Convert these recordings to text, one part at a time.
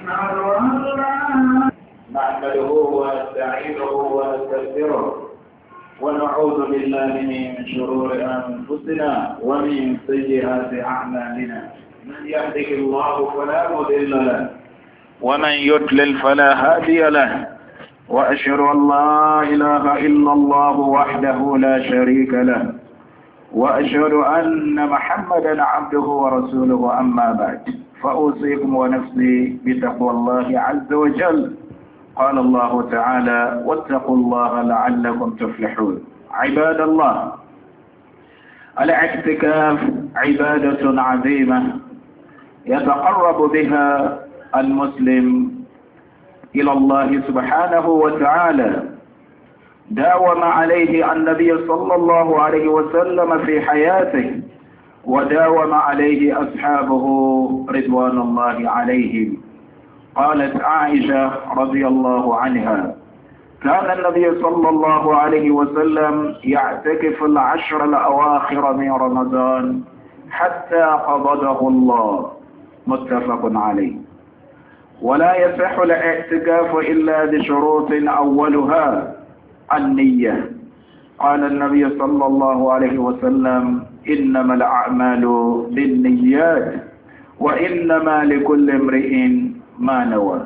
نحمده ونستعينه ونستغفره ونعوذ بالله من شرور أنفسنا ومن سيئات أعمالنا من يهده الله فلا مضل له ومن يضلل فلا هادي له وأشهد أن لا إله إلا الله وحده لا شريك له وأشهد أن محمدا عبده ورسوله أما بعد فأوصيكم ونفسي بتقوى الله عز وجل. قال الله تعالى واتقوا الله لعلكم تفلحون. عباد الله، الاعتكاف عبادة عظيمة يتقرب بها المسلم إلى الله سبحانه وتعالى. داوم عليه النبي صلى الله عليه وسلم في حياته وداوم عليه أصحابه رضوان الله عليهم. قالت عائشة رضي الله عنها: كان النبي صلى الله عليه وسلم يعتكف العشر الأواخر من رمضان حتى قبضه الله. متفق عليه. ولا يصح الاعتكاف إلا بشروط أولها النية. قال النبي صلى الله عليه وسلم: إنما الأعمال بالنيات وإنما لكل امرئ ما نوى.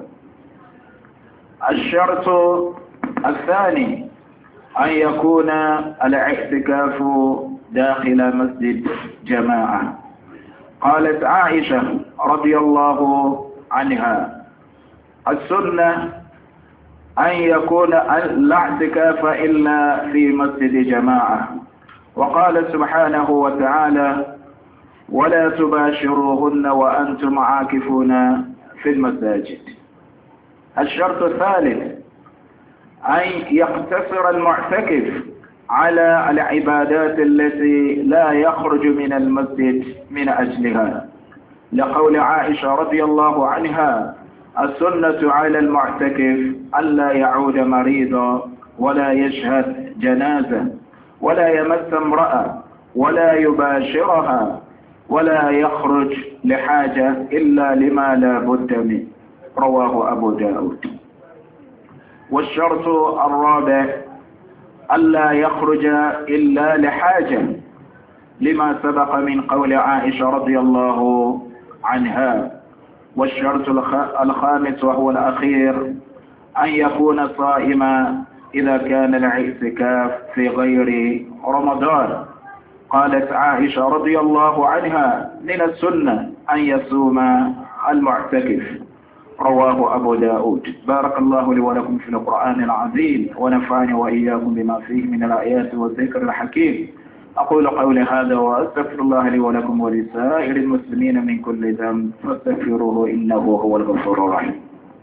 الشرط الثاني أن يكون الاعتكاف داخل مسجد جماعة. قالت عائشة رضي الله عنها: السنة أن يكون لا اعتكاف إلا في مسجد جماعة. وقال سبحانه وتعالى: ولا تباشروهن وأنتم عاكفون في المساجد. الشرط الثالث أن يقتصر المعتكف على العبادات التي لا يخرج من المسجد من أجلها، لقول عائشة رضي الله عنها: السنة على المعتكف ألا يعود مريضا ولا يشهد جنازة ولا يمس امرأة ولا يباشرها ولا يخرج لحاجة إلا لما لا بد منه. رواه أبو داود. والشرط الرابع ألا يخرج إلا لحاجة، لما سبق من قول عائشة رضي الله عنها. والشرط الخامس وهو الأخير أن يكون صائما إذا كان الاعتكاف في غير رمضان. قالت عائشة رضي الله عنها: من السنة أن يصوم المعتكف. رواه أبو داود. بارك الله لي ولكم في القرآن العظيم ونفعني وإياكم بما فيه من الآيات والذكر الحكيم. أقول قولي هذا وأستغفر الله لي ولكم ولسائر المسلمين من كل ذنب فاستغفروه إنه هو الغفور الرحيم.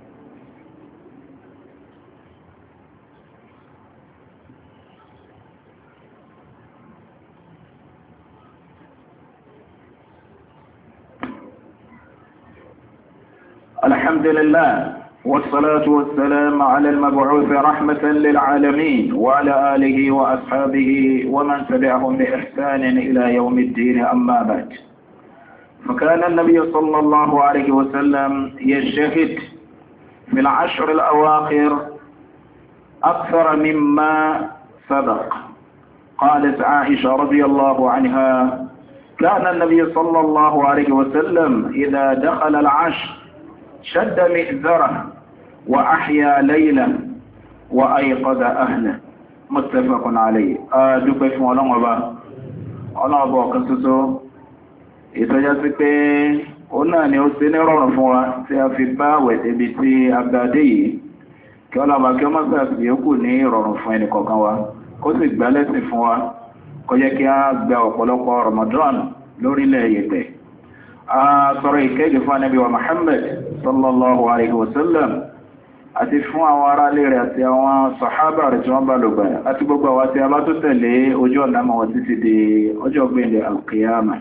الحمد لله والصلاة والسلام على المبعوث رحمة للعالمين وعلى آله وأصحابه ومن تبعهم بإحسان إلى يوم الدين. أما بعد، فكان النبي صلى الله عليه وسلم يجتهد في العشر الأواخر أكثر مما سبق. قالت عائشة رضي الله عنها: كان النبي صلى الله عليه وسلم إذا دخل العشر شد مئزره وأحيا ليلا وأيقظ أهله. متفق عليه. dúpẹ́ fún Ọlọ́run ọba ọ̀kan ṣoṣo ìtọ́já sí pé ó náà ni ó ṣe ní rọrùn fún wa tí a fi bá àwẹ̀ débi tí a gbà dé yìí. Kí Ọlọ́run kí ó má ṣàfi yòókù ní rọrùn fún ẹnì kọ̀ọ̀kan wa, kó sì gbà lẹ́sìn fún wa, kó jẹ́ kí a gba ọ̀pọ̀lọpọ̀ Ramadan lórílẹ̀ yẹ̀tẹ̀. Sọ̀rọ̀ ìkẹ́gì fún Ànábì wa Muhammad sallallahu alaihi wasallam àti fún àwọn ará ilé rẹ̀ àti àwọn sàhábà rẹ̀ tí wọ́n bá lògbà àti gbogbo àwọn tí a bá tó tẹ̀lé ojú ọ̀nà mọ̀ títí di ọjọ́ gbẹ̀ndẹ̀ alqiyama.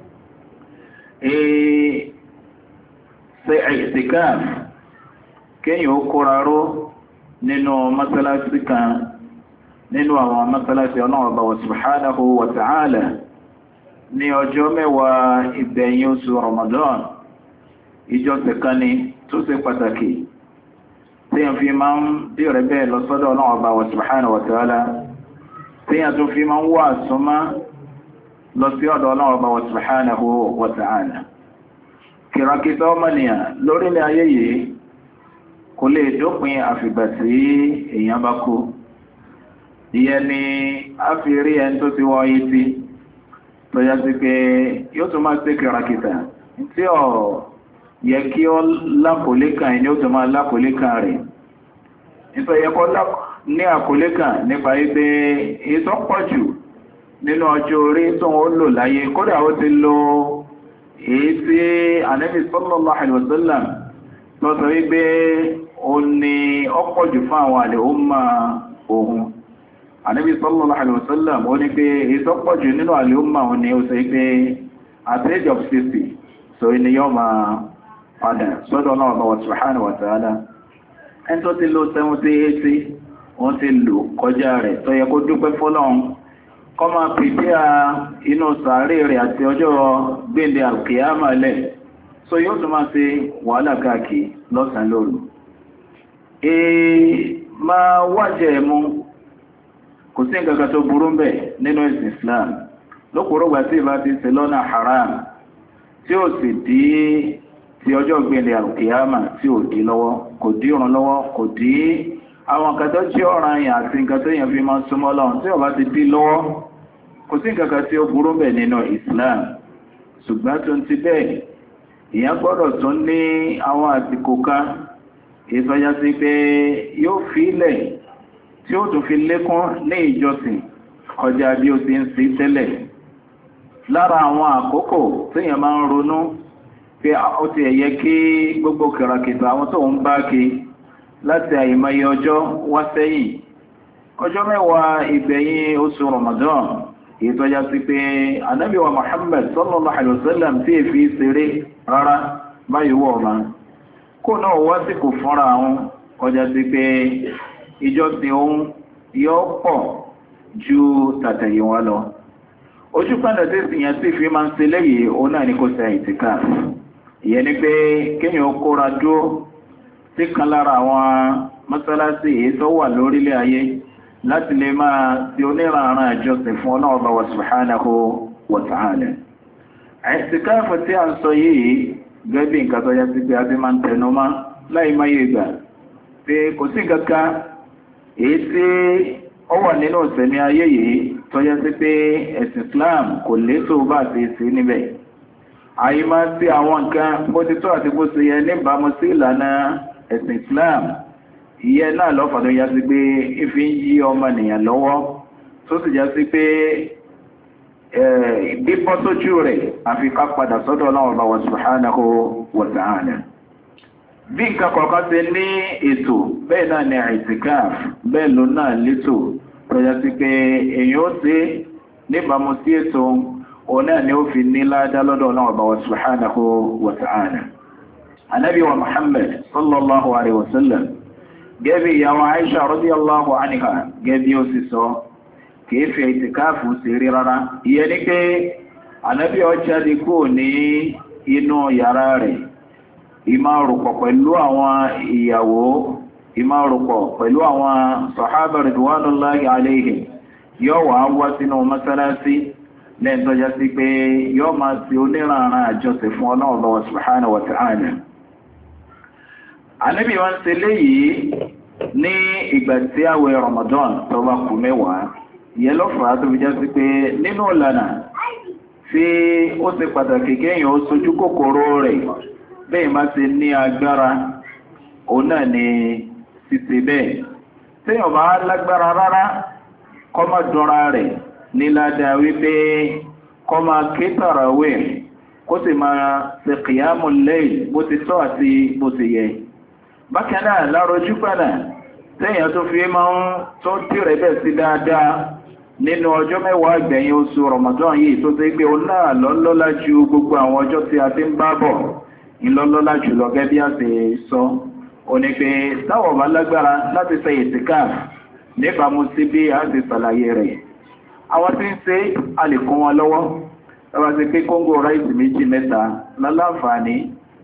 Ṣe i'tikaf kéyàn ó kóra ró nínú mọ́sálásí kan nínú àwọn mọ́sálásí Ọlọ́run wa subhanahu wa ta'ala ní ọjọ́ mẹ́wàá ìgbẹ̀yìn oṣù Ramadan. Ìjọsìn kan ni tó ṣe pàtàkì téèyàn fi máa ń dìrẹ̀ bẹ́ẹ̀ lọ sọ́dọ̀ Ọlọ́run Ọba wa subhanahu wa ta'ala téèyàn tó fi máa ń wà súnmọ́ lọ sí ọ̀dọ̀ Ọlọ́run Ọba wa subhanahu wa ta'ala. Kìràkìtà ọmọnìyàn lórílẹ̀ ayé yìí kò lè dópin àfìgbà tí èèyàn bá kú. Ìyẹn ni a fi rí ẹni tó ti wọ etí tó yá sí pé yóò tún máa ṣe kìràkìtà tí ó yẹ kí ó lákòólé kan ẹni ó tún máa lákòólé kan rẹ̀. Nítorí ẹ̀kọ́ ní àkòólé kan nípa wípé ètò pọ̀ jù nínú ọjọ́ orí tó ń lò láyé kódà ó ti lo èyí tí Ànábì sallallahu alaihi wasallam lọ sọ wípé ó ní ọ̀pọ̀ jù fún àwọn àlè ó máa òun. Ànábì sallallahu alaihi wasallam ó ní pé èyí tó pọ̀ jù nínú àlè ó máa òun ni ó sọ wípé at age of 60 so ni yóò máa padà sọ́dọ̀ náà bá wa subhanahu wa ta'ala. Ẹni tó ti lo 70-80 wọ́n ti lò kọjá rẹ̀ tó yẹ kó dúpẹ́ fọ́lọ́run kọ́ máa pèpéà inú sàárè rẹ̀ àti ọjọ́ gbéǹde alkiyama lẹ̀ so yóò tún máa ṣe wàhálà káàkiri lọ́sàn lóru. Máa wájẹ̀ mú kò sí nǹkan kan tó burú ń bẹ̀ nínú ẹ̀sìn Islam lókùrúgbà tí ìbá ti ṣe lọ́nà haram tí ó sì dí ti ọjọ́ gbéǹde alkiyama tí ò dí lọ́wọ́ kò dí ọ̀run lọ́wọ́ kò dí àwọn nǹkan tó jẹ́ ọ̀ranyàn àti nǹkan tó yẹn fi máa súnmọ́ Ọlọ́run tí ó bá ti dí lọ́wọ́ kò sí nǹkan kan tí ó burú bẹ̀ nínú Islam. Ṣùgbọ́n tó ń ti bẹ́ẹ̀ èèyàn gbọ́dọ̀ tún ní àwọn àsìkò kan ìsọjá sí pé yóò fi ilẹ̀ tí ó tún fi lékún ní ìjọsìn kọjá bí ó ti ń sí tẹ́lẹ̀. Lára àwọn àkókò téèyàn máa ń ronú pé ó ti ẹ̀yẹ kí gbogbo kìràkìtà àwọn tó ń bá kí láti àìmọye ọjọ́ wá sẹ́yìn ọjọ́ mẹ́wàá ìgbẹ̀yìn oṣù Ramadan ìtọ́já sí pé Ànábì wa Muhammad sallallahu alaihi wasallam tí è fi ṣeré rárá báyìí wọ̀ ọ̀mà kó náà wá sí kò fọ́nra àwọn kọjá sí pé ìjọ tí òun yóò pọ̀ ju tàtẹ̀yìn wá lọ. Ojú padà tí ìyẹn sì fi máa ń ṣe lẹ́yìn òun náà ní kò ṣe ìtìkáf. Ìyẹn ni pé kéèyàn kóra dúró sí kan lára àwọn mọ́sálásí èyí tó wà lórílẹ̀ ayé láti lè máa tí oníranran àjọsìn fún Ọlọ́run wa subhanahu wa ta'ala. Ìtìkáfù tí a ń sọ yìí gẹ́bí nǹkan tó yá sí pé a ti máa ń tẹnu mọ́ láì máa yé gbà pé kò sí kankan èyí tí ó wà nínú ìsẹ̀mí ayé yìí tó yá sí pé ẹ̀sìn Islam kò létò bá ti sí níbẹ̀. Àyè máa sí àwọn nǹkan bó ti tó àti bó ti yẹ níbàámu sí ìlànà ẹ̀sìn Islam ìyẹn náà lọ́fà tó yá sí pé ìfi ń yí ọmọnìyàn lọ́wọ́ tó sì já sí pé bíbọ́ sójú rẹ̀ àfi ká padà sọ́dọ̀ Ọlọ́run wa subhanahu wa ta'ala. Bí nǹkan kọ̀ọ̀kan ti ní ètò bẹ́ẹ̀ náà ni ìtìkáf bẹ́ẹ̀ ló náà létò tó yá sí pé èèyàn ó ṣe níbàámu sí ètò òun náà ni ó fi ní ládá lọ́dọ̀ Ọlọ́run wa subhanahu wa ta'ala. Ànábì wa Muhammad sallallahu alaihi wasallam gẹ́bí ìyàwó Aisha radiyallahu anha gẹ́bí ó sì sọ kìí fi ìtìkáàfù sí rí rárá. Ìyẹn ni pé Ànábì ó jáde kúrò ní inú yàrá rẹ̀ ìmárùpọ̀ pẹ̀lú àwọn ìyàwó ìmárùpọ̀ pẹ̀lú àwọn sàhábà ridwanullahi alayhim yóò wá sínú mọ́sálásí lẹ́yìn tó já sí pé yóò máa ti oníranran àjọsìn fún Ọlọ́run subhanahu wa ta'ala. Ànábì wọ́n ṣe léyìí ní ìgbà tí àwẹ̀ Ramadan tó bá kù mẹ́wàá. Ìyẹn ló fà á tó fi jẹ́ sí pé nínú ìlànà tí ó ṣe pàtàkì kéèyàn ó sojú kòkòrò rẹ̀ bẹ́ẹ̀ má ṣe ní agbára òun náà ni ṣíṣe bẹ́ẹ̀. Téèyàn bá lágbára rárá kó má dọ́ra rẹ̀ ní ládàá wípé kó máa ké tàràwẹ̀ kó sì máa ṣe qiyamul layl bó ti tọ́ àti bó ti yẹ. Bákan náà lárojú padà tẹ́yàn tó fi máa ń tó tìrẹ̀ bẹ̀ sí dáadáa nínú ọjọ́ mẹ́wàá ìgbẹ̀yìn oṣù Ramadan yìí tó ṣe pé òun náà lọ́lọ́lá ju gbogbo àwọn ọjọ́ tí a ti ń bá bọ̀ ìlọ́lọ́lá jùlọ gẹ́gẹ́ bí a ti sọ. Ó ní pé táwọn bá lágbára láti ṣe ìtìkáf níbàámu sí bí a ti ṣàlàyé rẹ̀. Àwọn tí ń ṣe a lè kún wọn lọ́wọ́. Tọ́wọ́ sí pé kóńgò ráìsì 2-3 láláǹfààní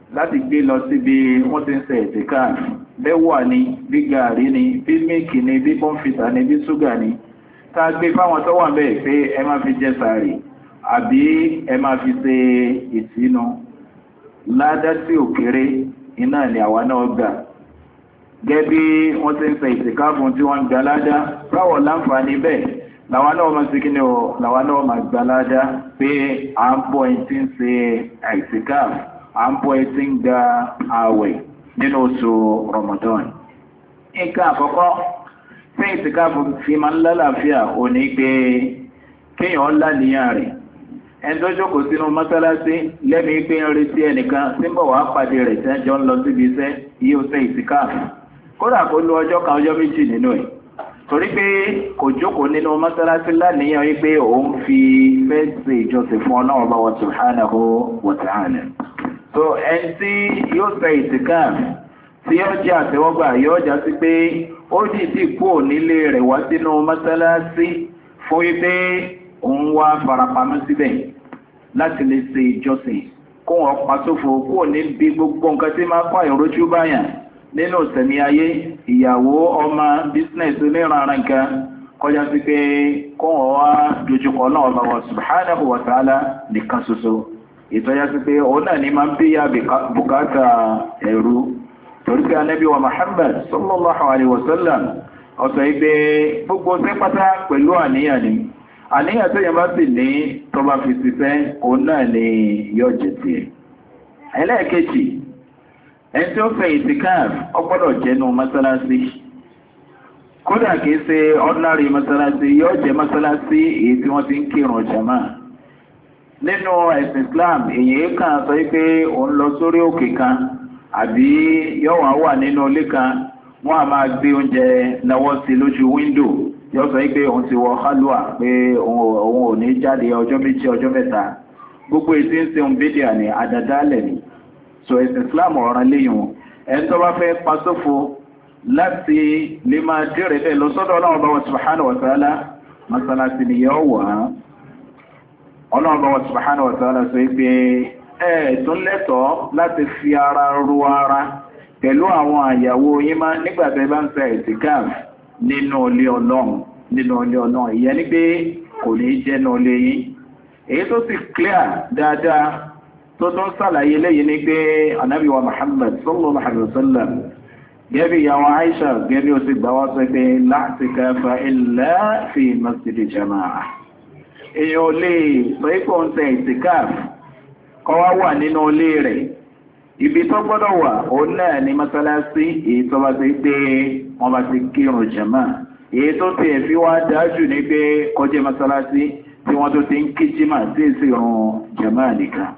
láti gbé lọ síbi wọ́n ti ń ṣe ìtìkáàfù bẹ́wà ní bí gàrí ní bí míìkì ní bí bọ́ǹfìtà ní bí ṣúgà ní tá a gbé fáwọn tó wà bẹ́ẹ̀ pé ẹ máa fi jẹ sàárì àbí ẹ máa fi ṣe ìsínú ládá tí ò kéré iná ni àwa náà gbà gẹ́gẹ́ bí wọ́n ti ń ṣe ìtìkáàfù tí wọ́n ń gbà ládá báwọ̀ láǹfààní bẹ́ẹ̀ làwọn náà máa ṣe kíni o làwọn náà máa gbà ládá pé à ń bọ̀ ẹ̀ tí ń ṣe ìtìkáàfù à ń bọ̀ ẹ̀ tí ń gba ààwẹ̀ nínú oṣù Ramadan. Nǹkan àkọ́kọ́ tí ìtìkáàfù fi máa ń lálàáfíà ò ní pé kéèyàn láníyàn rẹ̀ ẹni tó jókòó sínú mọ́sálásí lẹ́mìí pé ń retí ẹnìkan tí ń bọ̀ wá pàdé rẹ̀ tí wọ́n jọ ń lọ síbi iṣẹ́ yìí ó ṣe ìtìkáàfù kódà kó lo ọjọ́ kan ọjọ́ méjì nínú ẹ̀ torí pé kò jókòó nínú mọ́sálásí láníyàn wípé òun fi fẹ́ ṣe ìjọsìn fún Ọlọ́run bá wa subhanahu wa ta'ala. So ẹni tí yóò ṣe ìtìkáàfù tí yóò jẹ́ àtẹ́wọ́gbà yóò já sí pé ó dìídì kúrò nílé rẹ̀ wá sínú mọ́sálásí fún wípé òun wá farapamọ́ síbẹ̀ láti lè ṣe ìjọsìn kó wọn pa sófo kúrò níbi gbogbo nǹkan tí máa kọ́ ìrójú báyàn nínú ìsẹ̀mí ayé ìyàwó ọmọ bísínẹ̀sì oníranran nǹkan kọjá sí pé kó wọn wá dojúkọ náà bá wọn subhanahu wa ta'ala nìkan ṣoṣo ìtọ́já sí pé òun náà ní máa ń bí ya bùkátà ẹ̀rú torí pé anábí wa Muhammad sallallahu alaihi wasallam ọ̀sọ̀ ìgbé gbogbo ṣẹ́ pátá pẹ̀lú àníyàn ni àníyàn tó yẹ bá sì ní tó bá fi ṣiṣẹ́ òun náà ni yóò jẹ sí ẹ̀. ẹlẹ́ẹ̀kejì ẹni tí ó fẹ́ ìtìkáàfù ó gbọ́dọ̀ jẹ́nu mọ́sálásí kódà kìí ṣe ordinary mọ́sálásí yóò jẹ́ mọ́sálásí èyí tí wọ́n ti ń kírun jàmá nínú ẹ̀sìn Islam èyí kan sọ pé òun lọ sórí òkè kan àbí yóò wá wà nínú ilé kan wọ́n á máa gbé oúnjẹ lọ́wọ́ sí lójú wíńdò yóò sọ pé òun ti wọ hálùwà pé òun ò ní jáde ọjọ́ méjì ọjọ́ mẹ́ta gbogbo ètí ń ṣe ń bídíà ní àdàdálẹ̀ ni so ẹ̀sìn Islam ọ̀ràn léyìn ẹni tó bá fẹ́ pa sófo láti lè máa dẹ̀rẹ̀ bẹ́ẹ̀ lọ sọ́dọ̀ Ọlọ́run bá wa subhanahu wa ta'ala masalasi ni yóò wà Ọlọ́run bá wa subhanahu wa ta'ala sọ pé tún lẹ́tọ̀ọ́ láti fi ara ru ara pẹ̀lú àwọn àyàwó yín máa nígbàtẹ́ bá ń ṣe ìtìkáàfù nínú ilé Ọlọ́run ìyẹn ní pé kò ní jẹ́nu ilé yín èyí tó sì clear dáadáa tó tún sàlàyé lẹ́yìn ní pé Ànábì wa Muhammad sallallahu alaihi wasallam gẹ́bí ìyàwó Aisha gẹ́bí ó sì gbà wá sọ pé la i'tikafa illa fi masjidi jama'a èyàn ò lè sọ ipò ń ṣe ìtìkáàfù kọ́ wá wà nínú ilé rẹ̀ ibi tó gbọ́dọ̀ wà òun náà ní mọ́sálásí èyí tó bá ti gbé wọ́n bá ti kírun jàmá èyí tó ti ẹ̀fí wá dájú ní pé kọjá mọ́sálásí tí wọ́n tó ti ń kí jímà tí èsì ìrun jàmá nìkan.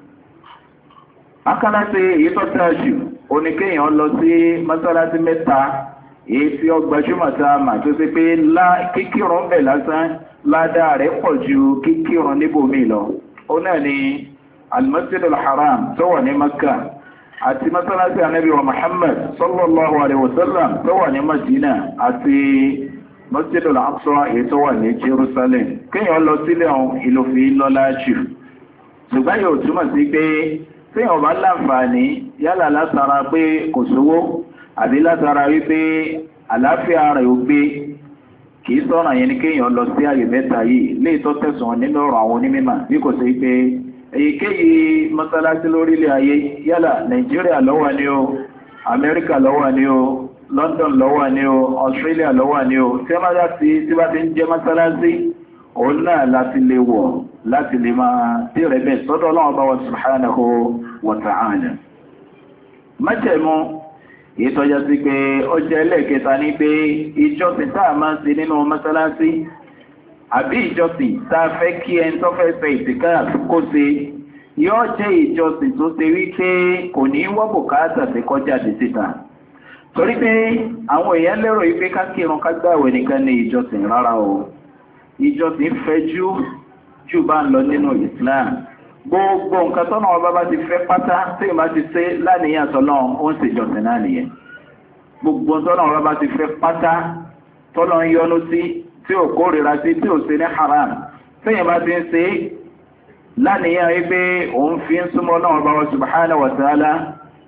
akálàsí èyí tó dájú oníkéèyàn lọ sí mọ́sálásí mẹ́ta èyí tí ó gbajúmọ̀ tá a mà tó ṣe pé kíkírun bẹ̀ lásán ládàá rẹ̀ pọ̀ ju kíkírun níbòmí lọ òun náà ni al-Masjid al-Haram tó wà ní Makka àti mọ́sálásí Ànábì wa Muhammad sallallahu alaihi wasallam tó wà ní Madina àti Masjid al-Aqsa èyí tó wà ní Jerusalem kéèyàn lọ sílẹ̀ ohun ìlòfin lọ́lá jù ṣùgbọ́n yóò túmọ̀ sí pé téèyàn bá láǹfààní yálà látara pé kò sówó àbí látara wípé àlàáfíà rẹ̀ ò gbé kìí sọ̀rọ̀ yẹn ni kéèyàn lọ sí àyè mẹ́ta yìí léè tó tẹ̀sán nínú ọ̀rọ̀ àwọn onímọ̀ bí kò sí pé èyíkéyìí mọ́sálásí lórílẹ̀ ayé yálà Nàìjíríà ló wà ní o Amẹ́ríkà ló wà ní o London ló wà ní o Australia ló wà ní o tí bá ti ń jẹ́ mọ́sálásí òun náà láti lè wọ̀ láti lè máa tí rẹ̀ bẹ́ẹ̀ sọ́dọ̀ Ọlọ́run bá wa subhanahu wa ta'ala. májẹ̀mú ìtọ́já sí pé ó jẹ́ ẹlẹ́ẹ̀kẹta ní pé ìjọsìn tá a máa ń ṣe nínú mọ́sálásí àbí ìjọsìn tá a fẹ́ kí ẹni tó fẹ́ fẹ́ ìtìkáàfù kó ṣe yóò jẹ́ ìjọsìn tó ṣe wípé kò ní wọ́ bùkátà sí kọjá dé síta torí pé àwọn èèyàn lérò wípé ká kírun ká gbààwẹ̀ nìkan ní ìjọsìn rárá o ìjọsìn fẹ̀jú jù bá ń lọ nínú Islam gbogbo nǹkan tọ́nà ọba bá ti fẹ́ pátá tí ìbá ti ṣe láníyàn tọ́nà ó ń ṣèjọsìn náà nìyẹn gbogbo tọ́nà ọba bá ti fẹ́ pátá tọ́nà ń yọ́nú sí tí ò kórìíra sí tí ò ṣe ní haram tíyìn bá ti ń ṣe láníyàn wípé òun fi ń súnmọ́ náà bá wa subhanahu wa ta'ala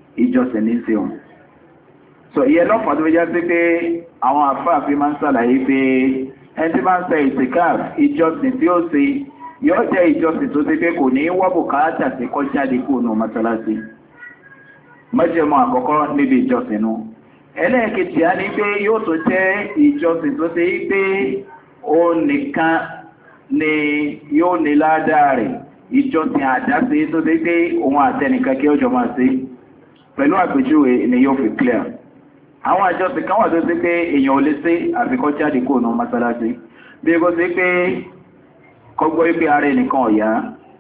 ìjọsìn ní sí òun. So ìyẹn lọ́pàá tó jẹ́ sí pé àwọn àfáàfin máa ń sàlàyé pé ẹni tí máa ń ṣe ìtìkáf ìjọsìn tí ó ṣe yóò jẹ́ ìjọsìn tó ṣe pé kò ní wọ́ bùkátà sí kó jáde kúrò nínú mọ́sálásí. májẹ̀mú àkọ́kọ́ níbi ìjọsìn nù. ẹlẹ́ẹ̀kejì á ní pé yóò tó jẹ́ ìjọsìn tó ṣe pé ó nìkan ni yóò ní ládàá rẹ̀, ìjọsìn àdáṣe tó ṣe pé òun àtẹnìkan kí ó jọ máa ṣe. Pẹ̀lú àpèjúwe ni yóò fi clear. Àwọn ìjọsìn kan wà tó ṣe pé èèyàn ò lè ṣe àfikọ́ jáde kúrò nínú mọ́sálásí. Bí kò ṣe pé kọ́gbọ́ wípé ara ẹnìkan ọ̀yá,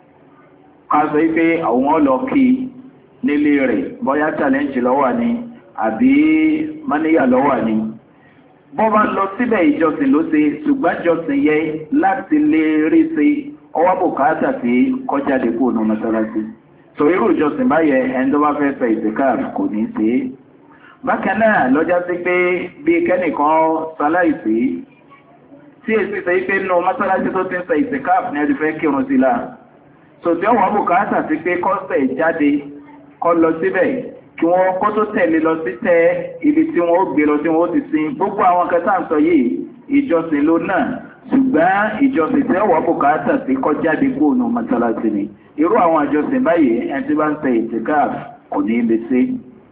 ká sọ wípé àwọn ọlọ kí nílé rẹ̀ bóyá challenge lọ́wọ́ ni àbí máníyà lọ́wọ́ ni. Bọ́ bá lọ síbẹ̀ ìjọsìn ló ṣe, ṣùgbọ́n ìjọsìn yẹ láti lè rí ṣe ọwọ́ bùkátà sí kọjáde kúrò nínú mọ́sálásí. So irú ìjọsìn báyẹ ẹni tó bá fẹ́ ṣe ìtìkáf kò ní ṣe é. Bákan náà lọ́jà sí pé bí kẹ́nìkan ṣaláìsí tí èsì ṣe pé nínú mọ́sálásí tó ti ń ṣe ìtìkáf ní ẹni fẹ́ kírun sí la. So tí wọ́n bùkátà sí pé kọ́sẹ̀ jáde kọ́ lọ síbẹ̀ kí wọ́n kó tó tẹ̀lé lọ sí tẹ ibi tí wọ́n ó gbé lọ tí wọ́n ó ti sin gbogbo àwọn kẹta ń sọ yìí ìjọsìn ló náà, ṣùgbọ́n ìjọsìn tí wọ́n bùkátà sí kọ́ jáde kúrò nínú mọ́sálásí ni. Irú àwọn àjọsìn báyìí ẹni tí bá ń ṣe ìtìkáf kò ní lè ṣe.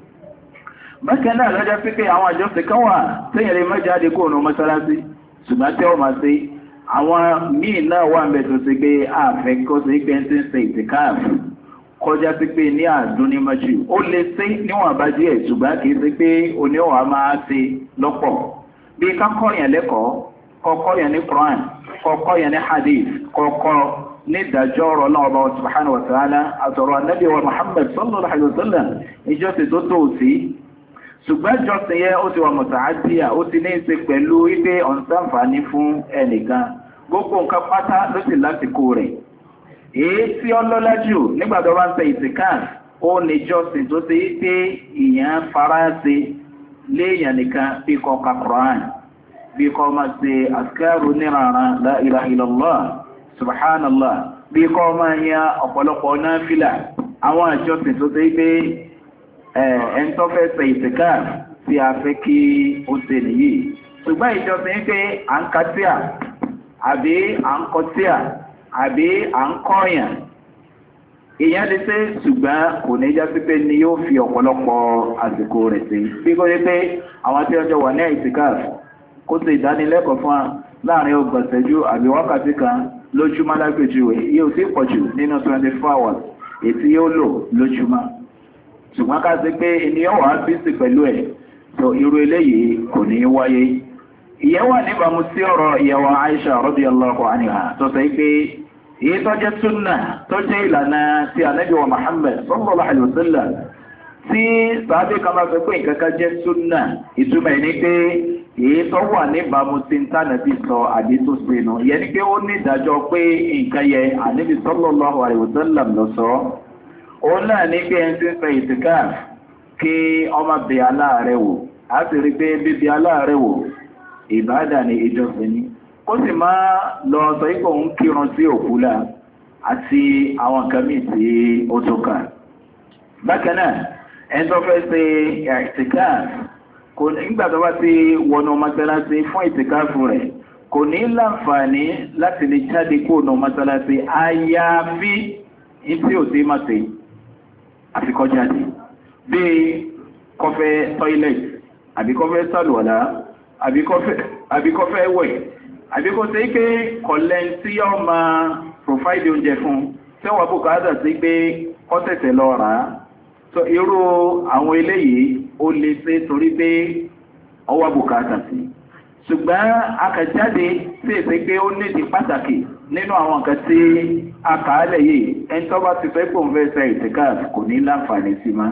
Bákan náà lọ́jọ́ pípé àwọn àjọsìn kan wà téèyàn lè má jáde kúrò nínú mọ́sálásí ṣùgbọ́n tí wọ́n máa ṣe àwọn míì náà wà ń bẹ tó ṣe pé àfẹ́ kó ṣe pé ń ti ń ṣe ìtìkáf kọjá sí pé ní àdúnímọ́jú ó lè ṣe níwọ̀n bá díẹ̀ ṣùgbọ́n kì í ṣe pé oníwà máa ṣe lọ́pọ̀. Bí kákọ́yàn lẹ́kọ̀ọ́, kọ́kọ́yàn ní Quran, kọ́kọ́yàn ní hadith, kọ́kọ́ ní ìdájọ́ ọ̀rọ̀ náà ọba subhanahu wa ta'ala àtọ̀rọ̀ anábì wa Muhammad sallallahu alaihi wa sallam ìjọsìn tó tó sí. Ṣùgbọ́n ìjọsìn yẹn ó ti wà mùtàádìyà, ó ti ní í ṣe pẹ̀lú wípé ọ̀nṣàǹfààní fún ẹnìkan. Gbogbo nǹkan pátá ló sì lásìkò rẹ̀. Èyí tí ó lọ́lá jù nígbà tó bá ń ṣe ìtìkáf ó ní ìjọsìn tó ṣe pé ìyẹn faraṣe léèyàn nìkan bí kò ka Quran, bí kò máa ṣe àṣkárù níranran la ilaha illallah subhanallah, bí kò máa yan ọ̀pọ̀lọpọ̀ náfìlà. Àwọn ìjọsìn tó ṣe pé ẹni tó fẹ́ ṣe ìtìkáf tí a fẹ́ kí ó ṣe nìyí. Ṣùgbọ́n ìjọsìn pé à ń ka tíà àbí à ń kọ tíà àbí à ń kọ́yàn èèyàn lè ṣe ṣùgbọ́n kò ní já sí pé ni yóò fi ọ̀pọ̀lọpọ̀ àsìkò rẹ̀ sí. Bí kò ní pé àwọn tí ọjọ́ wà ní ìtìkáf kó ṣe ìdánilẹ́kọ̀ọ́ fún wa láàrin ọgbọ̀n ìṣẹ́jú àbí wákàtí kan lójúmọ́ lágbèjúwe yóò sì pọ̀ jù nínú 24 hours èyí yóò lò lójúmọ́. Ṣùgbọ́n ká sí pé ènìyàn wà á bí sí pẹ̀lú ẹ̀ tó irú eléyìí kò ní wáyé. Ìyẹn wà níbàámu sí ọ̀rọ̀ ìyàwó Aisha radiyallahu anha tó sọ pé èyí tó jẹ́ súnnà tó jẹ́ ìlànà tí Ànábì wa Muhammad sallallahu alaihi wasallam tí sàábé kan bá sọ pé nǹkan kan jẹ́ súnnà ìtumọ̀ ní pé èyí tó wà níbàámu sí ntánàbí sọ àbí tó sínú ìyẹn ni pé ó ní ìdájọ́ pé nǹkan yẹ Ànábì sallallahu alaihi wasallam lọ sọ. Òun náà ní pé ẹni tí ń fẹ́ ìtìkáf kí ọmọ bẹ aláàrẹ̀ wò á sì rí pé bíbi aláàrẹ̀ wò ìbádà ni ìjọsìn ni. Ó sì máa lọ sọ ipò ń kírun sí òkúlà àti àwọn nǹkan míì tí ó tó kà. Bákan náà ẹni tó fẹ́ ṣe ìtìkáf kò nígbà tó bá ti wọnú mọ́sálásí fún ìtìkáfù rẹ̀ kò ní láǹfààní láti lè jáde kúrò mọ́sálásí àyàfi tí ò sí máa ṣe àfikọ́ jáde bí kọfẹ́ toilet àbí kọfẹ́ sàlùwàlá àbí kọfẹ́ wẹ̀ àbí kó ṣe pé kọ̀lẹ́ tí yọ́ máa provide oúnjẹ fún tí wọ́n bùkátà sí pé kọ́tẹ̀tẹ̀ lọ rà á. So irú àwọn eléyìí ó lè ṣe torí pé ọwọ́ bùkátà sí. Ṣùgbọ́n akàjáde sí èsè pé ó nídìí pàtàkì nínú àwọn nǹkan tí a kà á lẹ̀ yìí ẹni tó bá ti fẹ́ pò ń fẹ́ ṣe ìtìkáf kò ní láǹfààní sí ma.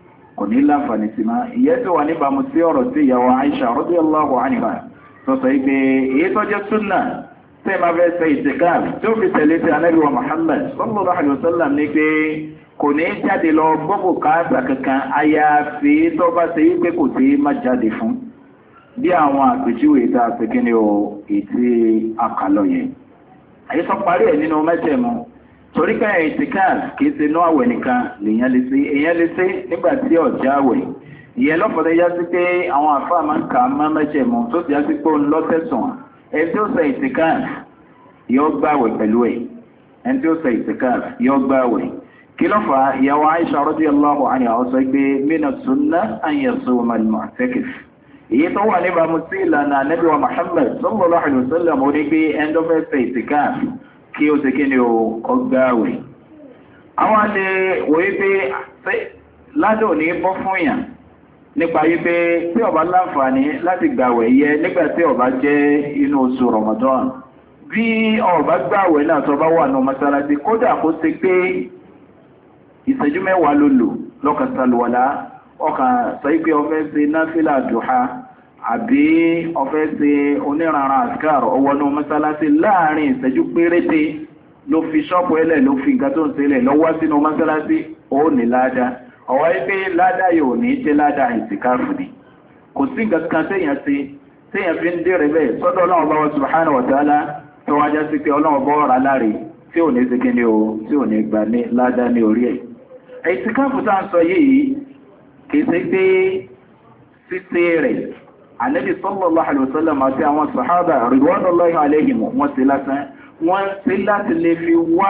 Ìyẹn tó wà níbàámu sí ọ̀rọ̀ tí ìyàwó Aisha radiyallahu anha sọ̀sọ̀ ìpé èyí tó jẹ́ súnnà tí ma fẹ́ ṣe ìtìkáf tí ó fi tẹ̀lé sí Ànábì wa Muhammad sallallahu alaihi wasallam ní pé kò ní jáde lọ gbogbo káàsà kankan àyàfi tó bá ṣe wípé kò tí má jáde fún bí àwọn àpèjúwe tá a fi kíni o ètí àkàlọ̀ yẹn. Àyè sọ parí ẹ̀ nínú mẹ́jẹ̀mú torí pé ìtìkáf kìí ṣe inú àwẹ̀ nìkan lèyàn lè ṣe èyàn lè ṣe nígbà tí ọ̀já àwẹ̀ ìyẹn lọ́pọ̀lọpọ̀ yá sí pé àwọn àfáà máa ń kà á má mẹ́jẹ̀mú tó ti yá sí pé òun lọ́tẹ̀sùn ẹni tí ó ṣe ìtìkáf yóò gbààwẹ̀ pẹ̀lú ẹ̀ ẹni tí ó ṣe ìtìkáf yóò gbààwẹ̀ kí ló fà á ìyàwó Aisha radiyallahu anha ó sọ pé mina sunnah an yasuma al-mu'takif èyí tó wà níbàámu sí ìlànà Ànábì wa Muhammad sallallahu alaihi wasallam ó ní pé ẹni tó fẹ́ ṣe ìtìkáf kí ó ṣe kí ni ó gbààwẹ̀ àwọn àti wòye pé ládò ní bọ́ fún yàn nípa wípé tí ó bá láǹfààní láti gbààwẹ̀ yẹ nígbà tí ó bá jẹ́ inú oṣù Ramadan bí ó bá gbààwẹ̀ náà tó bá wà ní mọ́sálásí kódà kó ṣe pé ìṣẹ́jú mẹ́wàá ló lò lọ́kàn sàlùwàlá ọkàn sọ pé ó fẹ́ ṣe náfìlà dùhà àbí ó fẹ́ ṣe oníranran àsìkár ọwọ́ ní mọ́sálásí láàrin ìṣẹ́jú péréte ló fi ṣọ́ọ̀pù ẹlẹ̀ ló fi nǹkan tó ń ṣẹlẹ̀ lọ́wọ́ sínú mọ́sálásí ó ní ládàá ọ̀wọ́ pé ládàá yóò ní jẹ́ ládàá ìtìkáfù ni kò sí nǹkan kan téèyàn fi ń dèrè bẹ́ẹ̀ sọ́dọ̀ Ọlọ́run bá wa subhanahu wa ta'ala tó wájá sí pé Ọlọ́run bọ́ ọ̀rá láre tí ò ní sí kí ni o tí ò ní gbà ní ládàá ní orí ẹ̀. ìtìkáfù tá à ń sọ yìí kì í ṣe pé ṣíṣe rẹ̀ Ànábì sallallahu alaihi wasallam àti àwọn sàhábà ridwanullahi alaihim wọ́n ti lásán wọ́n ti láti lè fi wá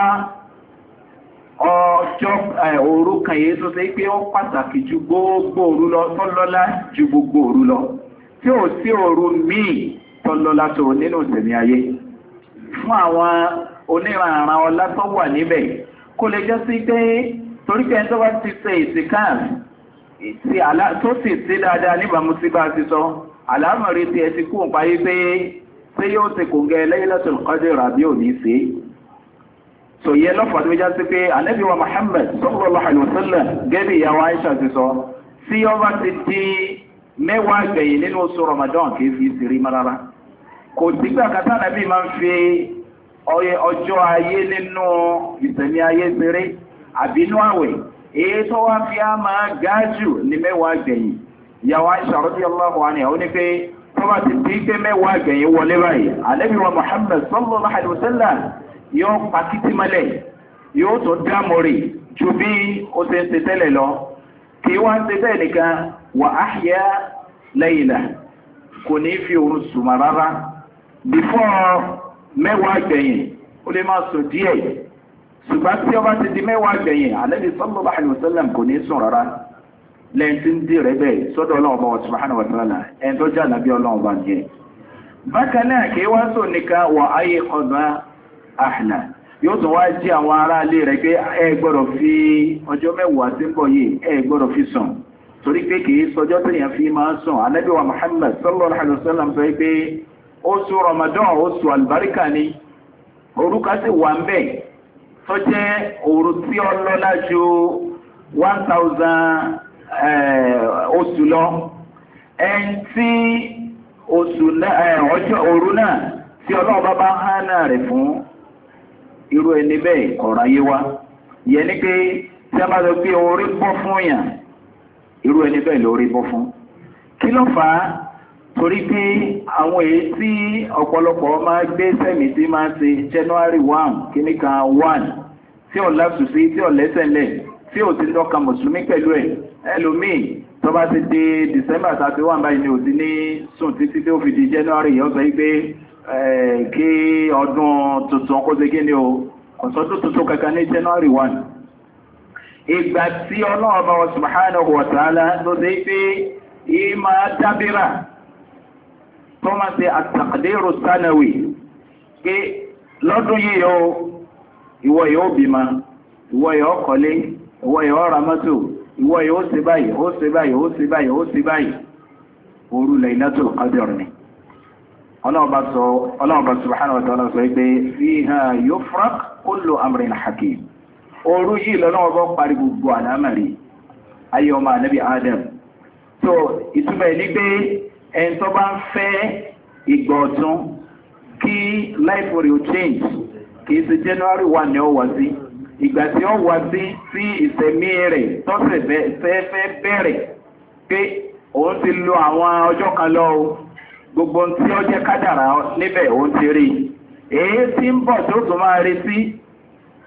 ọjọ́ òru kan yìí tó ṣe pé ó pàtàkì ju gbogbo òru lọ tó lọ́lá ju gbogbo òru lọ tí ò sí òru míì tó lọ́lá tó nínú ìsẹ̀mí ayé fún àwọn oníranran ọlá tó wà níbẹ̀ kó lè jẹ́ sí pé torí pé ẹni tó bá ti ṣe ìsìnkáàf tó sì sí dáadáa níbàámu sí bá ti sọ àlámọ̀rí tí ẹ ti kú páyé pé yóò ti kò gẹ Laylatul Qadr àbí òní sí so yẹ lọ́fà tó já sí pé Ànábì wa Muhammad sallallahu alaihi wasallam gẹ́bí ìyàwó Aisha ti sọ tí ó bá ti di mẹ́wàá gbẹ̀yìn nínú oṣù Ramadan kìí fi sírí marara kò sígbà kátà Ànábì máa ń fi ọjọ́ ayé nínú ìsẹ̀mí ayé ṣeré àbínú àwẹ̀ èyí tó wá fi á máa gáájù ní mẹ́wàá gbẹ̀yìn ìyàwó Aisha radiyallahu anha ó ní pé tó bá ti di pé mẹ́wàá gbẹ̀yìn wọlé báyìí Ànábì wa Muhammad sallallahu alaihi wasallam yóò pàkítí mọ́lẹ̀ yóò tó dámọ̀rì ju bí ó ṣe ń ṣe tẹ́lẹ̀ lọ kí wọ́n ṣe bẹ́ẹ̀ nìkan wa ahya layla kò ní fi òru sùnmọ́ rárá before mẹ́wàá gbẹ̀yìn ó lè máa sùn díẹ̀ ṣùgbọ́n tí ó bá ti di mẹ́wàá gbẹ̀yìn Ànábì sallallahu alaihi wasallam kò ní sùn rárá lẹ́yìn tí ń dì rẹ̀ bẹ́ẹ̀ sọ́dọ̀ Ọlọ́run bá subhanahu wa ta'ala ẹni tó jẹ́ ànábì Ọlọ́run bá jẹ́ bákan náà kí wọ́n sùn nìkan wà ayé ọ̀dọ́ àhìlà yóò tún wá jí àwọn ará ilé rẹ̀ pé ẹ gbọ́dọ̀ fi ọjọ́ mẹ́wàá tí ń bọ̀ yìí ẹ gbọ́dọ̀ fi sùn torí pé kìí sọjọ́ tèèyàn fi máa sùn Ànábì wa Muhammad sallallahu alaihi wasallam sọ pé oṣù Ramadan oṣù àlùbáríkà ni orúkọ sì wà ń bẹ̀ tó jẹ́ òru tí ó lọ́lá ju 1000 oṣù lọ ẹn tí oṣù ọjọ́ òru náà tí Ọlọ́run bá hánà rẹ̀ fún irú ẹni bẹ́ẹ̀ ọ̀rọ̀ ayé wá yẹ ní pé tí a bá lọ pé orí bọ́ fún yàn irú ẹni bẹ́ẹ̀ lórí bọ́ fún kí ló fà á torí pé àwọn èyí tí ọ̀pọ̀lọpọ̀ máa gbé sẹ́mi tí máa ṣe January 1 kíní kan 1 tí ò lásùsí tí ò lẹ́sẹ̀lẹ̀ tí ò ti lọ́ka mùsùlùmí pẹ̀lú ẹ̀ ẹlòmíì tó bá ti di December 31 báyìí ni ò ti ní sùn títí tí ó fi di January yóò sọ pé kí ọdún tuntun kó ṣe kí ni o ọ̀sọ́dún tuntun kankan ní January 1 ìgbà tí Ọlọ́run bá wa subhanahu wa ta'ala ló ṣe pé ìmá dábírà tó máa ṣe àtàkàdérò sánàwì pé lọ́dún yìí o ìwọ yóò bímọ ìwọ yóò kọ́lé ìwọ yóò ra mọ́tò ìwọ yóò ṣe báyìí ó ṣe báyìí ó ṣe báyìí ó ṣe báyìí òru Laylatul Qadr ni ọlọ́ọ̀bá subhanahu wa ta'ala sọ pé fiha yufraq kullu amrin hakim òru yìí lọ́lọ́wọ́ parí gbogbo àlámàrí ayé ọmọ ànábì Adam so ìtumọ̀ ní pé ẹni tó bá ń fẹ́ ìgbà ọ̀tun kí life will change kìí ṣe January 1 ni ó wá sí ìgbà tí ó wá sí ìsẹ̀mí rẹ̀ tọ́sẹ̀ fẹ́ bẹ̀rẹ̀ pé òun ti lo àwọn ọjọ́ kan lọ gbogbo tí ó jẹ́ kádàrá níbẹ̀ òun ti rí èyí tí ń bọ̀ tó tún máa retí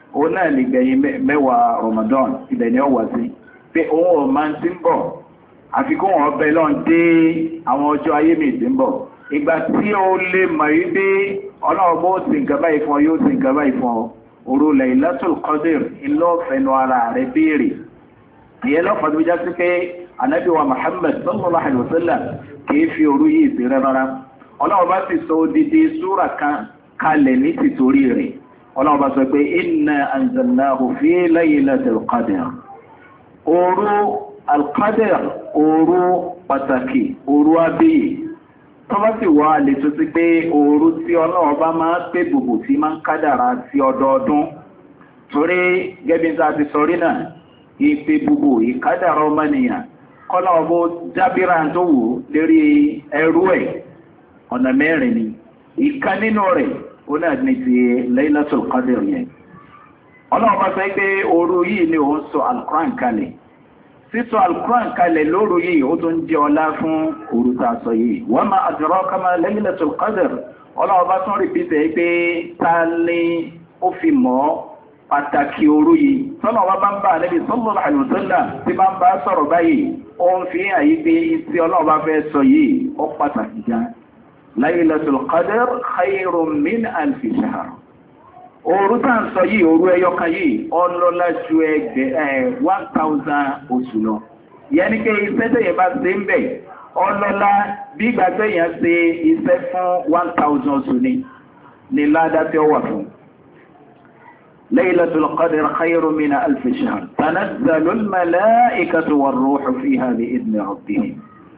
òun náà lè gbẹ̀yìn mẹ́wàá Ramadan ibẹ̀ ni ó wà sí pé òun ò máa ti ń bọ̀ àfikún wọn bẹ lọ́n dé àwọn ọjọ́ ayé mi ti ń bọ̀ ìgbà tí ó lè mọ̀ wípé ọlọ́run bó sì nǹkan báyìí fún ọ yóò sì nǹkan báyìí fún ọ òru Laylatul Qadr ńlọ́fẹ̀ẹ́nu ara rẹ̀ béèrè ìyẹn lọ́fà tó já sí pé Ànábì wa Muhammad sallallahu alaihi wasallam kìí fi òru yìí sí rárá ọlọ́run bá sì sọ odidi súrà kan kalẹ̀ ní tìtorí rẹ̀ ọlọ́run bá sọ pé inna anzalnahu fi Laylatil Qadr òru al-Qadr òru pàtàkì òru abíyì tó bá sì wá lè tó sí pé òru tí ọlọ́run bá máa pé gbogbo tí máa ń kádàrá sí ọdọọdún torí gẹ́bí tá a ti sọ rí náà ìpè gbogbo ìkádàrá ọmọnìyàn kọ́lá ọbọ̀ jábírà tó wù lérí ẹrú ẹ̀ ọ̀nà mẹ́rin ni ìkan nínú rẹ̀ ó náà ní ti Laylatul Qadr yẹn ọlọ́run bá sọ pé òru yìí ni òun sọ Al-Qur'an kalẹ̀ sísọ Al-Qur'an kalẹ̀ lóru yìí ó tún jẹ́ ọlá fún òru tá a sọ yìí wa ma adraka ma Laylatul Qadr ọlọ́run bá tún rìpítẹ̀ pé ta ni ó fi mọ́ pàtàkì òru yìí tọ́lọ̀ wá bá ń bá Ànábì sallallahu alaihi wasallam tí bá ń bá sọ̀rọ̀ báyìí ó ń fi àyí pé tí ọlọ́run bá fẹ́ sọ yìí ó pàtàkì já Laylatul Qadr khayrun min alfi shahr òru tá ń sọ yìí òru ẹyọkan yìí ọlọ́lá ju 1000 oṣù lọ yẹn ni pé iṣẹ́ tẹ̀yẹ bá ṣe ń bẹ̀ ọlọ́lá bí ìgbà tẹ̀yẹ ṣe iṣẹ́ fún 1000 oṣù ni ládá tí ó wà fún ليلة القدر خير من 1000 شهر تنزل الملائكة والروح فيها بإذن ربهم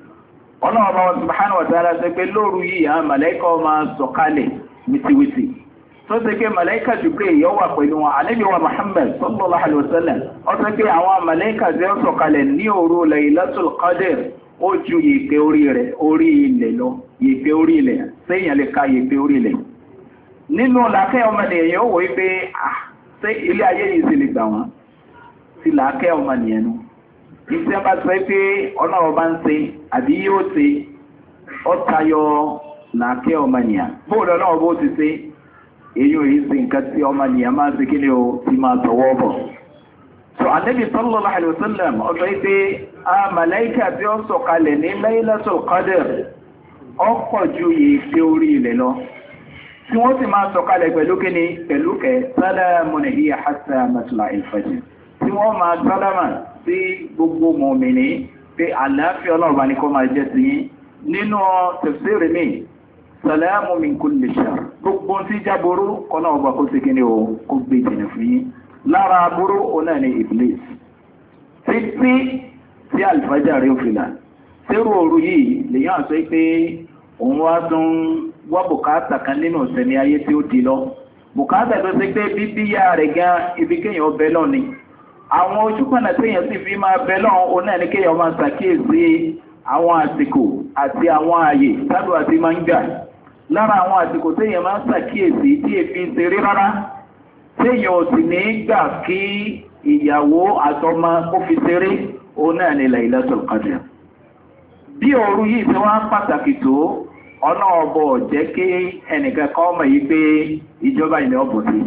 الله سبحانه وتعالى سيقول له رؤيا ملائكة وما سقاله وتي tó ṣe pé màláíkà Jibril yóò wà pẹ̀lú wọn Ànábì wa Muhammad sallallahu alaihi wasallam ó ṣe pé àwọn màláíkà tí ó sọ̀kalẹ̀ ní òru Laylatul Qadr ó ju yèpẹ̀ orí ilẹ̀ lọ yèpẹ̀ orí ilẹ̀ sẹ́yìn lè ka yèpẹ̀ orí ilẹ̀ nínú làákẹ́ ọmọnìyàn yóò wò pé ṣé ilé ayé yìí sì lè gbà wọ́n sí làákẹ́ ọmọnìyàn nù ìṣẹ́ bá sọ pé ọlọ́run bá ń ṣe àbí yóò ṣe ó tayọ làákẹ́ ọmọnìyàn bóòlù ọlọ́run bó ti ṣe èyí ò yìí sí nǹkan tí ọmọnìyàn máa ń ṣe kí ni ó ti máa tọwọ́ bọ̀. so Ànábì sallallahu alaihi wasallam ọ̀sọ̀ pé a màláíkà tí ó sọ̀kalẹ̀ ní Laylatul Qadr ọ̀pọ̀ ju yèèpẹ̀ orí ilẹ̀ lọ tí wọ́n sì máa sọ̀kalẹ̀ pẹ̀lú kíni pẹ̀lú kẹ salamun hiya hatta matla'il fajr tí wọ́n máa sálámà sí gbogbo mùmínì pé àlàáfíà ọlọ́ọ̀bá ní kó máa jẹ́ sí nínú tafsir mi salamu min kulli shar gbogbo tí jáboró kọ́nà ọba kó sí kíni o kó gbé jìnà fún yín lára aburú ọ̀nà ní Iblis títí tí alifájà rí òfìlà tẹ́rù òru yìí lèyàn sọ pé òun wá tún wá bùkátà kan nínú ìsẹ̀mí ayé tí ó di lọ bùkátà tó ṣe pé bíbíyà rẹ̀ gan ibi kéèyàn ọbẹ̀ lọ ni àwọn ojúkọ̀nà téèyàn sì fi máa bẹ lọ́n òun náà ní kéèyàn máa ṣàkíyèsí àwọn àsìkò àti àwọn ààyè tádùn àti máa ń gbà lára àwọn àsìkò téèyàn máa ń ṣàkíyèsí tí èfi ń ṣeré rárá téèyàn ò sì ní gbà kí ìyàwó àtọmọ ó fi ṣeré òun náà ní Laylatul Qadr bí òru yìí tí wọ́n pàtàkì tó ọ̀nà ọ̀bọ̀ jẹ́ kí ẹnìkan kan mọ̀ yí pé ìjọba ilẹ̀ ọ̀bọ̀ sí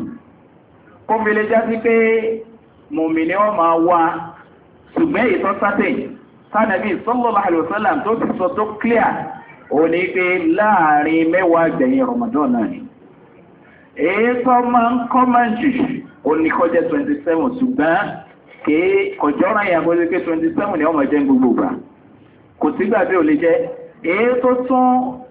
kó fi lè já sí pé mùmínì wọ́n máa wá ṣùgbọ́n ìtọ́ sátẹ̀ sánàbí sallallahu alaihi wasallam tó ti sọ tó clear òun ní pé láàrin mẹ́wàá gbẹ̀yìn Ramadan náà ni èyí tó máa ń kọ́ máa jù òun ní kọjá 27 ṣùgbọ́n kí kọjọ́ ra yà kọjá pé 27 ni ọmọ jẹ́ gbogbo gbà kò sígbà bí ò lè jẹ́ èyí tó tún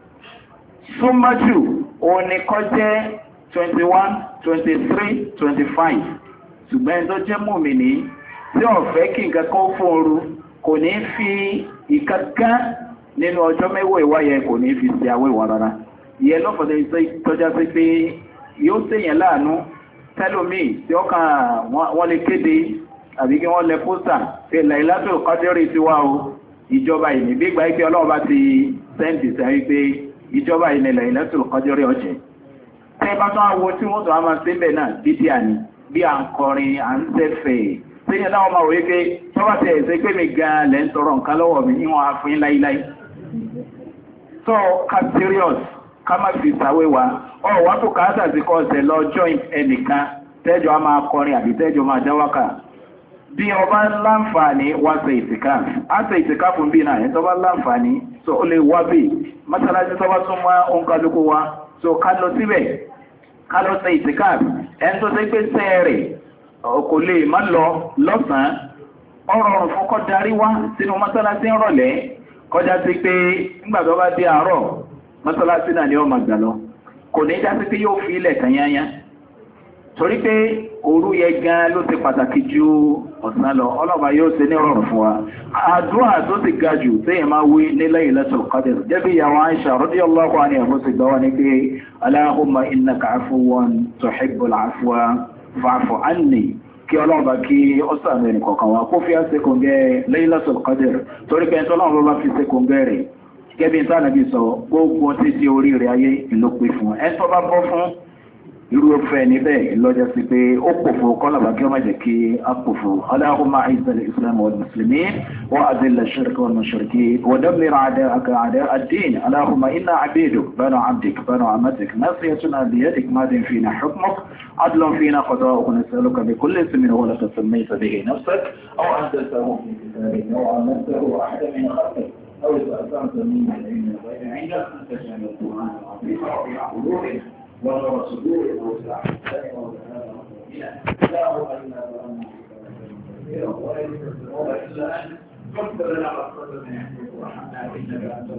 súnmọ́jù òun ni kó jẹ́ 21, 23, 25 ṣùgbọ́n ẹni tó jẹ́ mùmínì tí ó fẹ́ kí nǹkan kan fún oru kò ní fi ìkankan nínú ọjọ́ mẹ́wàá ìwáyẹ kò ní fi ṣe àwẹ̀ ìwà rárá ìyẹn lọ́fọ̀dé tọ́já sí pé yóò ṣèyàn láàánú tẹ́lómìn tí ó kàn wọ́n lè kéde àbí kí wọ́n lẹ pósítà pé Laylatul Qadr ti wá o ìjọba ìní bí gba ike ọlọ́ọ̀bá ti sẹ́ǹtì sẹ́rí pé ìjọba ìní Laylatul Qadr ọ̀jẹ̀ tẹ́ bá tán wo tí wọ́n tó a máa ṣe bẹ́ẹ̀ náà dídí àní bí à ń kọrin à ń tẹ́fẹ̀ sẹ́yìn náà wọ́n máa wòye pé tọ́ba tẹ̀ ẹ̀sẹ̀ pé mi gan lẹ́ ń tọrọ nǹkan lọ́wọ́ mi níwọ̀n àfin láíláí so ká serious ká má fi sàwé wa ọ wá tó káàtà sí kọ́ ọ̀sẹ̀ lọ join ẹnìkan tẹ́jọ a máa kọrin àbí tẹ́jọ máa jáwákà bí ọba láǹfààní wá ṣe ìtìkáf á ṣe ìtìkáf fún bí náà ẹ̀ tọ́ba láǹfààní so ó lè wá bí mọ́sálásí tọ́ba tún wá òǹkàlùkù wa so ká lọ síbẹ̀ ká lọ ṣe ìtìkáf ẹni tó ṣe pé sẹ́ẹ̀rẹ̀ kò lè má lọ lọ́sàn-án ọ̀rọ̀ fún kó darí wá sínú mọ́sálásí rọ̀lẹ́ kọjá sí pé nígbà tó bá dé àárọ̀ mọ́sálásí náà ni ó máa gbà lọ kò ní já sí pé yóò fi ilẹ̀ tanyanya torí pé òru yẹ gan ló ti pàtàkì ju ọ̀sán lọ ọlọ́ba yóò ṣe ní ọ̀rọ̀ fún wa àdúrà tó ti ga jù téèyàn máa wí ní Laylatul Qadr jẹ́bi ìyàwó Aisha radiyallahu anha bó ti gbà wá ní pé Allahumma innaka afuwwun tuhibbul afwa fa'fu anni kí ọlọ́ọ̀bá kí ó sàmì ẹnì kọ̀ọ̀kan wa kó fi àṣẹ kòǹgẹ́ Laylatul Qadr torí pé ẹ̀ntọ́ ọlọ́run bá fi ṣe kòǹgẹ́ rẹ̀ gẹ́bí ìtànàbí sọ gbogbo títí orí rẹ̀ ayé ìlú pé fún ẹ̀ntọ́ bá bọ́ fún irú ọ̀fẹ́ níbẹ̀ lọ́jọ́ sí pé ó pòfò kọ́lọ̀bá kí ó má jẹ́ kí á pòfò Allahumma a'izzal islam wal muslimin wa adhill ash-shirka wal mushrikin wa dammir a'da'aka a'da' ad-din Allahumma inna 'abiduk banu 'abdik banu 'amatik nasiyatuna biyadik madin fina hukmuk عدل فينا قضاء ونسألك بكل اسم هو لك سميت به نفسك أو أنزلته في كتابك أو علمته أحد من خلقك أو استأثرت من العلم الغيب عندك أن تجعل القرآن العظيم ربيع قلوبنا ونور صدورنا وسع السماء وسلام ربنا لا هو إلا أنت ولا يستطيع إلا أن تغفر لنا ما قدمنا وارحمنا إنك أنت